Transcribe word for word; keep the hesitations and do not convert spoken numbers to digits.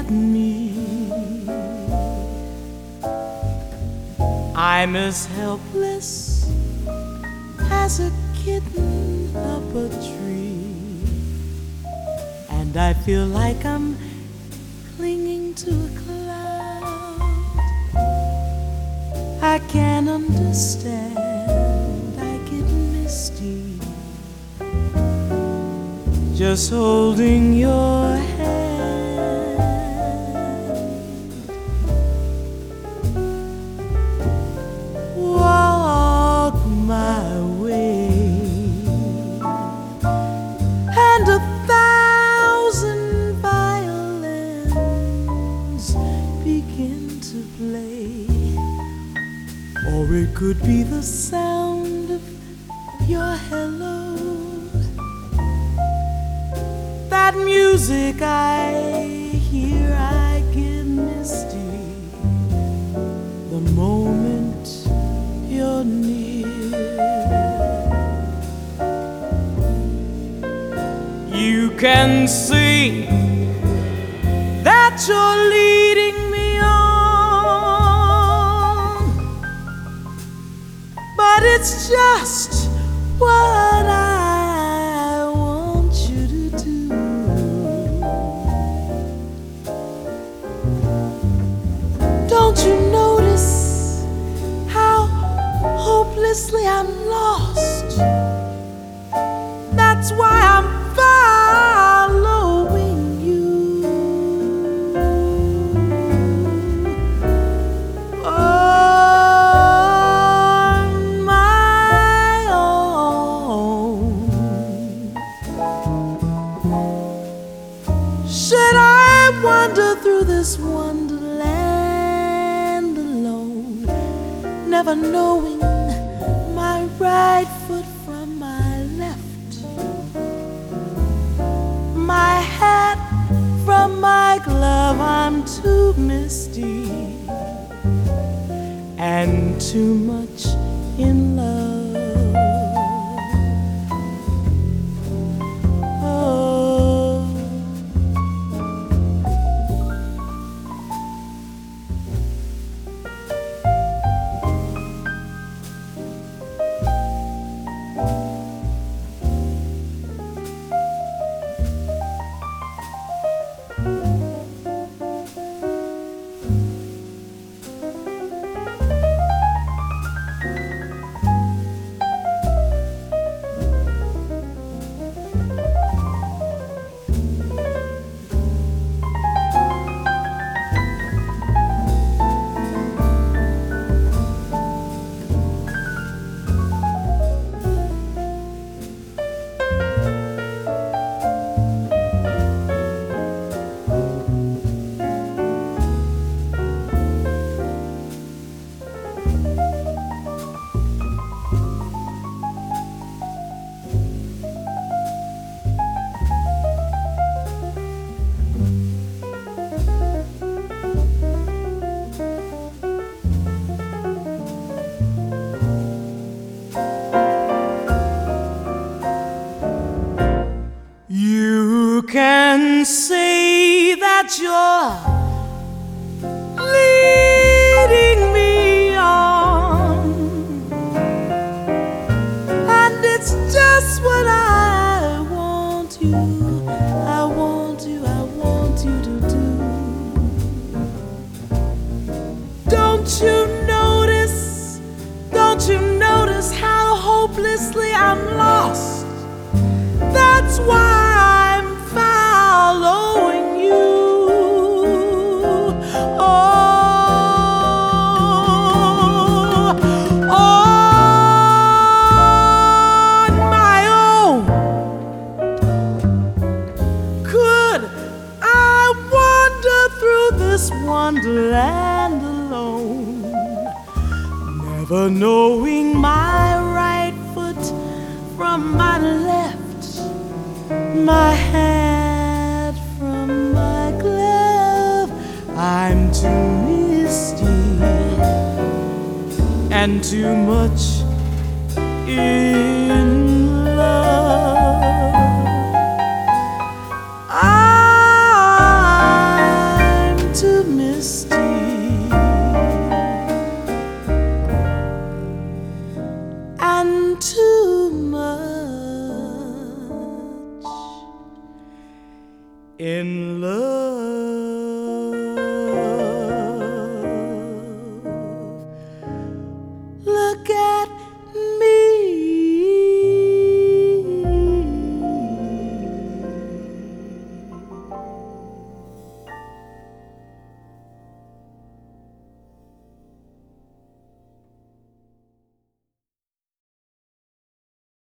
at me. I'm as helpless as a kitten up a tree, and I feel like I'm clinging to a cloud. I can't understand, I get misty just holding your hand. Walk my way, and a thousand violins begin to play. Or it could be the sound of your hello, that music I hear. I get misty the moment you're near. You can see that you're leading me on, but it's just what I want you to do. Don't you notice how hopelessly I'm lost? That's why I'm following you. On my own. Should I wander through this wonderland alone, never knowing my right foot from my left, my hat from my glove? I'm too misty and too much in love. Oh, you can say that you're leading me on, and it's just what I want you, I want you, I want you to do. Don't you notice, don't you notice how hopelessly I'm lost? That's why I'm following you. Oh, on my own. Could I wander through this wonderland alone, never knowing my right foot from my left, my hat from my glove? I'm too misty and too much in love. I'm in love.